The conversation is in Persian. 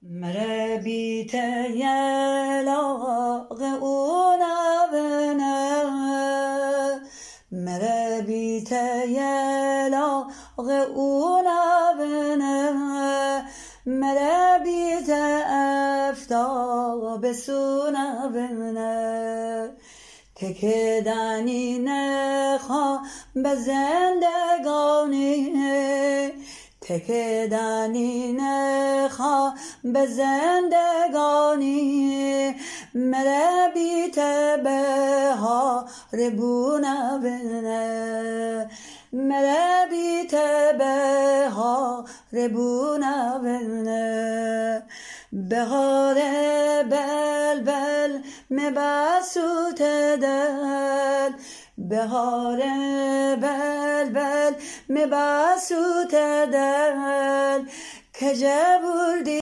مره بیت یلاق اونا بنه مره بیت یلاق اونا بنه مره بیت افتاب سونا بنه که دانی نخوا به زندگانی تکه دانی نخوا به زندگانی مره بیت بهار بونا بنه مره بیت بهار بونا بنه بهار بلبل مبسوط دل بهار بلبل مبسوط دل که جبردی